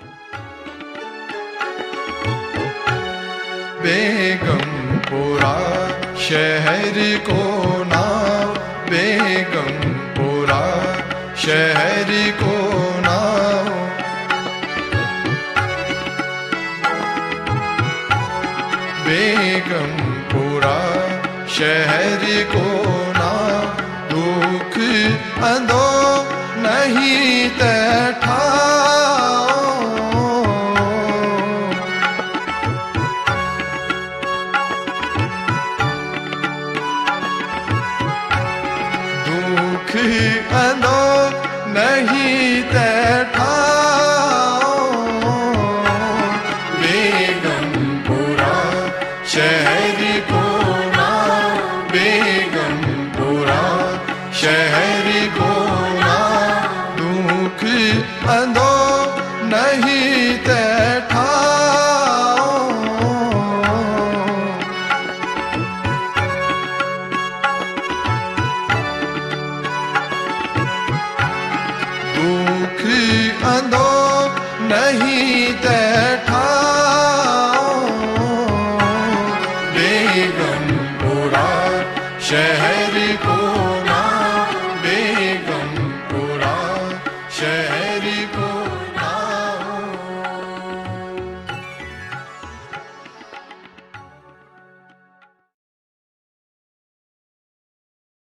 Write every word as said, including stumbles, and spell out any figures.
बेगमपुरा शहर को नाम, बेगमपुरा शहर को नाम। बेगमपुरा शहर को नाम, दुख अंधो नहीं तैठा। दुख अंधो नहीं तैठा। बेगमपुरा शहर को नाम, बेगमपुरा शहर को नाम, दुख अंधो नहीं तैठा। दुख अंधो नहीं तैठा। बेगमपुरा शहर को